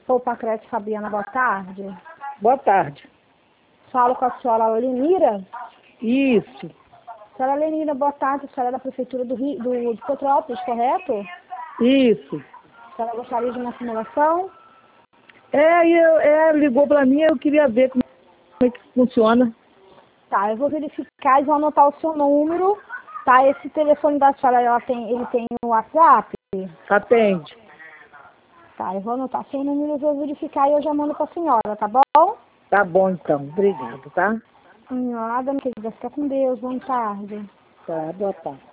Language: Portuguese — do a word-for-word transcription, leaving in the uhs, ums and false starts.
Sou Pacrete Fabiana, boa tarde. Boa tarde. Falo com a senhora Lenira. Isso. Senhora Lenira, boa tarde. A senhora é da Prefeitura do Rio, do, de Petrópolis, correto? Isso. A senhora gostaria de uma simulação? É, eu, é ligou para mim, eu queria ver como é que funciona. Tá, eu vou verificar e vou anotar o seu número. Tá, esse telefone da senhora, ela tem, ele tem o WhatsApp? Atende. Tá, eu vou anotar seu número, eu vou verificar e eu já mando para a senhora, tá bom? Tá bom, então. Obrigado, tá? Nada, minha querida. Fica com Deus. Boa tarde. Tá, boa tarde.